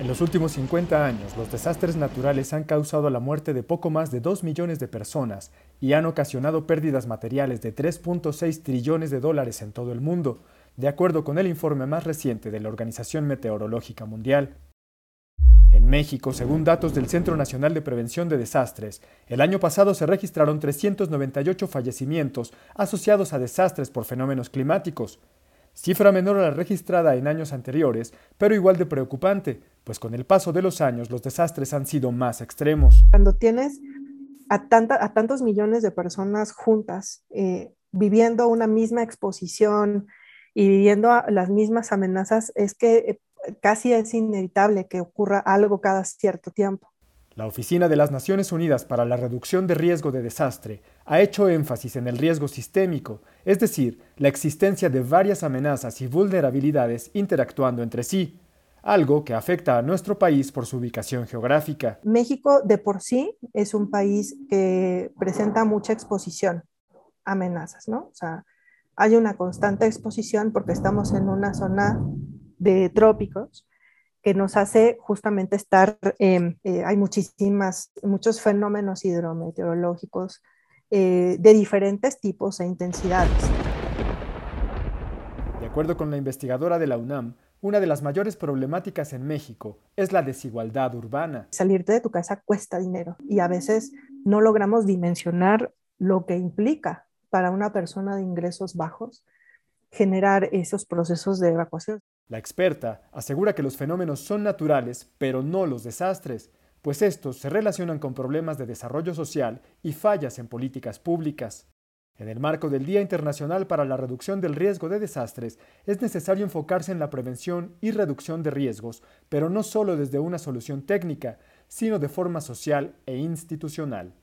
En los últimos 50 años, los desastres naturales han causado la muerte de poco más de 2 millones de personas y han ocasionado pérdidas materiales de 3.6 trillones de dólares en todo el mundo, de acuerdo con el informe más reciente de la Organización Meteorológica Mundial. En México, según datos del Centro Nacional de Prevención de Desastres, el año pasado se registraron 398 fallecimientos asociados a desastres por fenómenos climáticos, cifra menor a la registrada en años anteriores, pero igual de preocupante, pues con el paso de los años los desastres han sido más extremos. Cuando tienes a tantos millones de personas juntas, viviendo una misma exposición y viviendo las mismas amenazas, es que casi es inevitable que ocurra algo cada cierto tiempo. La Oficina de las Naciones Unidas para la Reducción de Riesgo de Desastre ha hecho énfasis en el riesgo sistémico, es decir, la existencia de varias amenazas y vulnerabilidades interactuando entre sí, algo que afecta a nuestro país por su ubicación geográfica. México de por sí es un país que presenta mucha exposición a amenazas, ¿no? O sea, hay una constante exposición porque estamos en una zona de trópicos que nos hace justamente estar, hay muchos fenómenos hidrometeorológicos de diferentes tipos e intensidades. De acuerdo con la investigadora de la UNAM, una de las mayores problemáticas en México es la desigualdad urbana. Salirte de tu casa cuesta dinero y a veces no logramos dimensionar lo que implica para una persona de ingresos bajos generar esos procesos de evacuación. La experta asegura que los fenómenos son naturales, pero no los desastres, pues estos se relacionan con problemas de desarrollo social y fallas en políticas públicas. En el marco del Día Internacional para la Reducción del Riesgo de Desastres, es necesario enfocarse en la prevención y reducción de riesgos, pero no solo desde una solución técnica, sino de forma social e institucional.